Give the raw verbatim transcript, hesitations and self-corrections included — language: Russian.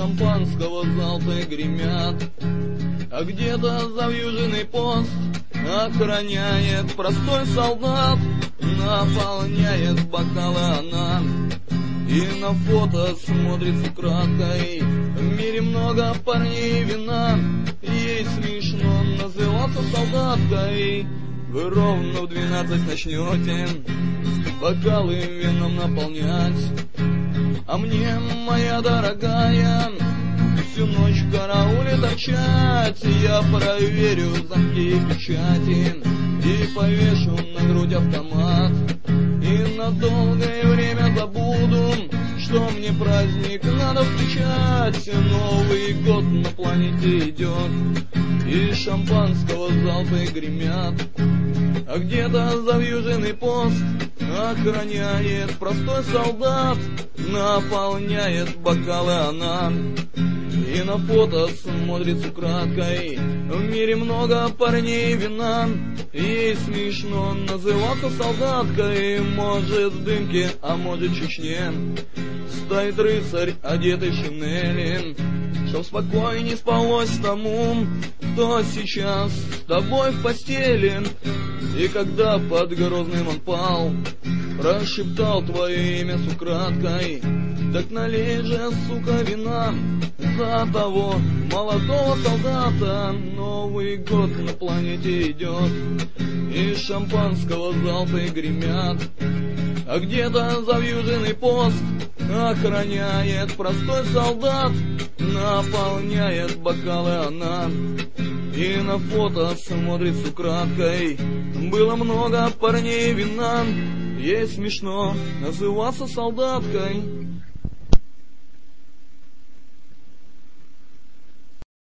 шампанского залпы гремят, а где-то завьюженный пост охраняет простой солдат. Наполняет бокалы она и на фото смотрит украдкой. В мире много парней вина, ей смешно называться солдаткой. Вы ровно в двенадцать начнете бокалы вином наполнять, а мне, моя дорогая, всю ночь в карауле торчать. Я проверю замки и печати и повешу на грудь автомат, и на долгое время забуду, что мне праздник надо встречать. Новый год на планете идет, и шампанского залпы гремят, а где-то завьюженный пост охраняет простой солдат. Наполняет бокалы она и на фото смотрит с украдкой. В мире много парней вина, ей смешно называться солдаткой. Может в дымке, а может в Чечне стоит рыцарь, одетый в шинели, чтоб спокойней спалось тому, кто сейчас с тобой в постели. И когда под Грозным он пал, прошептал твое имя с украдкой, так налей же, сука, вина за того молодого солдата. Новый год на планете идет, и шампанского залпы гремят, а где-то завьюженный пост охраняет простой солдат. Наполняет бокалы она и на фото смотрит с украдкой. Было много парней вина, ей смешно называться солдаткой.